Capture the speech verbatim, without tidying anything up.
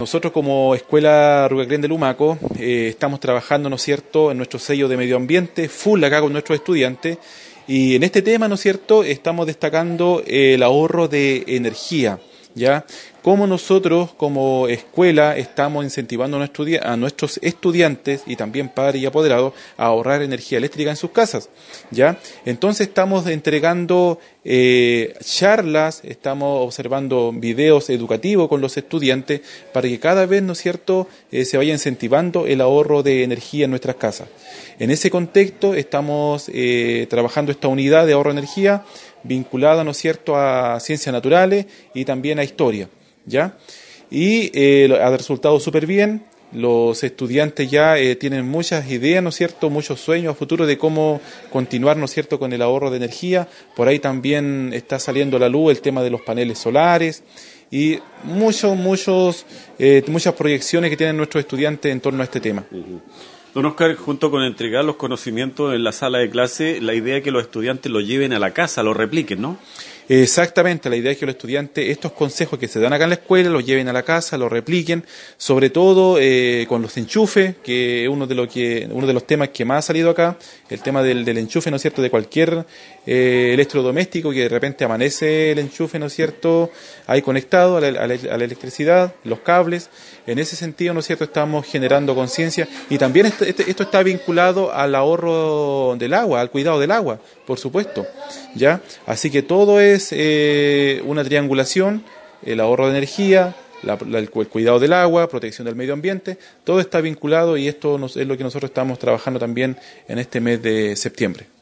Nosotros como Escuela Rucaclén de Lumaco eh, estamos trabajando, ¿no es cierto?, en nuestro sello de medio ambiente, full acá con nuestros estudiantes, y en este tema, ¿no es cierto?, estamos destacando el ahorro de energía, ¿ya? Cómo nosotros como escuela estamos incentivando a nuestros estudiantes y también padres y apoderados a ahorrar energía eléctrica en sus casas, ¿ya? Entonces estamos entregando eh, charlas, estamos observando videos educativos con los estudiantes para que cada vez, ¿no es cierto?, eh, se vaya incentivando el ahorro de energía en nuestras casas. En ese contexto estamos eh, trabajando esta unidad de ahorro de energía vinculada, ¿no es cierto?, a ciencias naturales y también a historia, ¿ya? Y eh, ha resultado súper bien. Los estudiantes ya eh, tienen muchas ideas, ¿no es cierto?, muchos sueños a futuro de cómo continuar, ¿no es cierto?, con el ahorro de energía. Por ahí también está saliendo a la luz el tema de los paneles solares y muchos, muchos, eh, muchas proyecciones que tienen nuestros estudiantes en torno a este tema. Uh-huh. Don Oscar, junto con entregar los conocimientos en la sala de clase, la idea es que los estudiantes lo lleven a la casa, lo repliquen, ¿no? Exactamente, la idea es que los estudiantes estos consejos que se dan acá en la escuela los lleven a la casa, los repliquen, sobre todo eh, con los enchufes, que es uno de, lo que, uno de los temas que más ha salido acá, el tema del, del enchufe, ¿no es cierto?, de cualquier eh, electrodoméstico que de repente amanece el enchufe, ¿no es cierto?, ahí conectado a la, a la, a la electricidad, los cables. En ese sentido, ¿no es cierto?, estamos generando conciencia y también esto, esto está vinculado al ahorro del agua, al cuidado del agua, por supuesto, ¿ya? Así que todo es eh, una triangulación, el ahorro de energía, la, la, el cuidado del agua, protección del medio ambiente, todo está vinculado y esto nos, es lo que nosotros estamos trabajando también en este mes de septiembre.